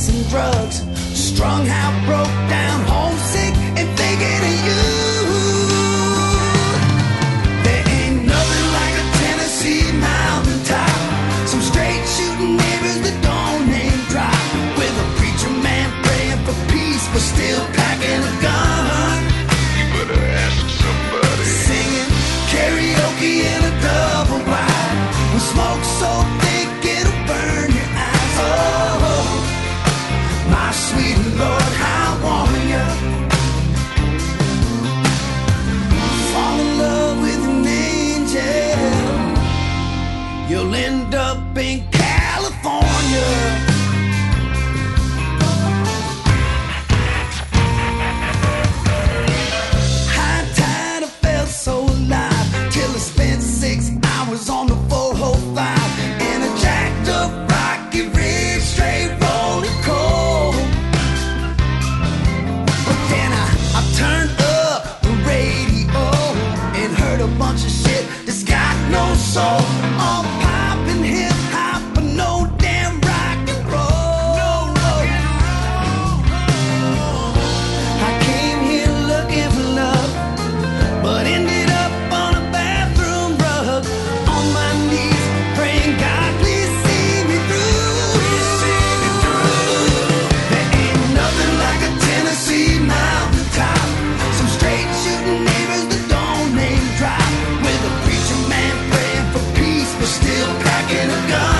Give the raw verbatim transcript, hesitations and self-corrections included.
sex and drugs, strung out, broke down, homesick, and thinking of you. There ain't nothing like a Tennessee mountaintop, some straight shooting neighbors that don't name drop, with a preacher man praying for peace but still packing a gun. You better ask somebody. Singing karaoke in a double wide, with smoke so thick it'll burn your eyes. Oh, my sweet Lord, how I want you. Fall in love with an angel, you'll end up in California. High tide, I felt so alive till I spent six hours on the four oh five in a jacked up rocky ridge, straight rolling cold. But then I, I turned up the radio and heard a bunch of shit that's got no soul. All pop and hip hop, but no damn rock and roll. No rock and roll. I came here looking for love, but ended up on a bathroom rug, on my knees, praying God, please see me through. See me through. There ain't nothing like a Tennessee mountaintop, some straight shooting neighbors that don't name drop, with a preacher man praying for peace but still packing a gun.